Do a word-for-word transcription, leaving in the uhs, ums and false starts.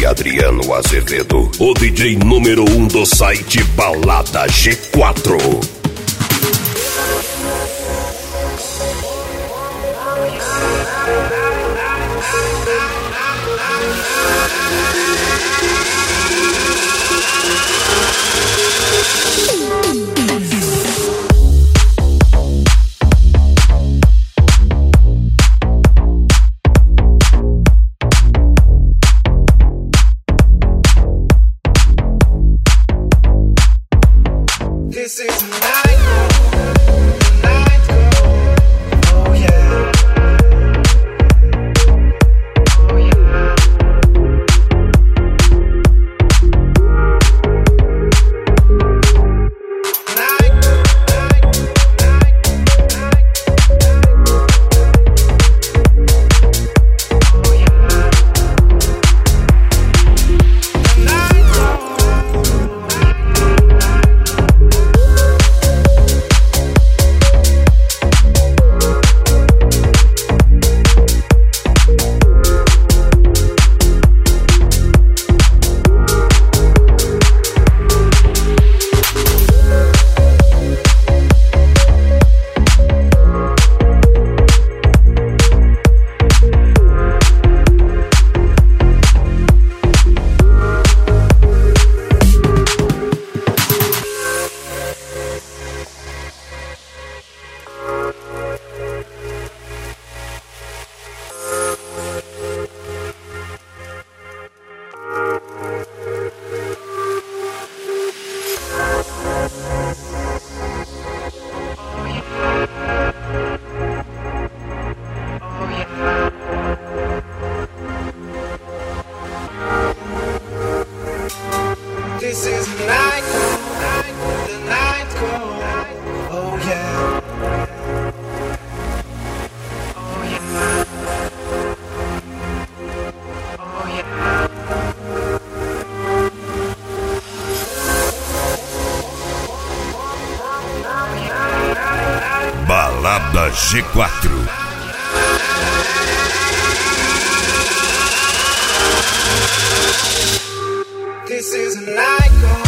Adriano Azevedo, o D J número um do site Balada G quatro. This is the night, the night go, oh yeah, oh yeah. Night, night, night, oh yeah. The night go. This is the night, the night go, oh yeah, oh yeah, oh yeah. Balada G quatro. This is the night go.